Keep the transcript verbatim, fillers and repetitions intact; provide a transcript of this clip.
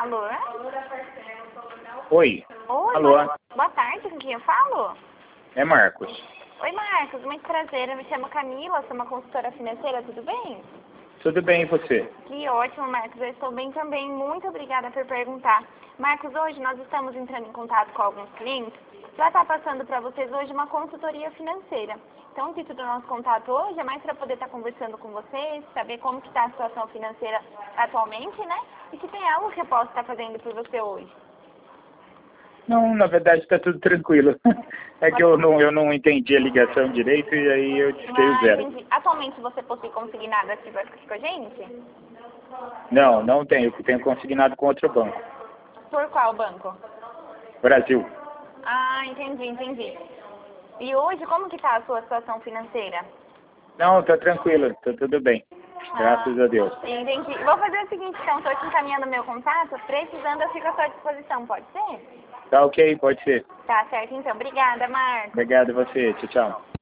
Alô? Oi. Oi, Alô? boa, boa tarde, com quem eu falo? É Marcos. Oi, Marcos, muito prazer, eu me chamo Camila, sou uma consultora financeira, tudo bem? Tudo bem, e você? Que ótimo, Marcos, eu estou bem também, muito obrigada por perguntar. Marcos, hoje nós estamos entrando em contato com alguns clientes para estar passando para vocês hoje uma consultoria financeira. Então, o intuito do nosso contato hoje é mais para poder estar conversando com vocês, saber como que está a situação financeira atualmente, né? E se tem algo que eu posso estar fazendo por você hoje. Não, na verdade está tudo tranquilo. É que eu não, eu não entendi a ligação direito e aí eu disquei o Ah, zero. entendi. Atualmente você possui consignado aqui com a gente? Não, não tenho. Tenho consignado com outro banco. Por qual banco? Brasil. Ah, entendi, entendi. E hoje, como que está a sua situação financeira? Não, tá tranquilo, tá tudo bem. Graças Ah, a Deus. entendi. Vou fazer o seguinte, então, estou te encaminhando meu contato, precisando eu fico à sua disposição, pode ser? Tá ok, pode ser. Tá certo, então. Obrigada, Marcos. Obrigado a você. Tchau, tchau.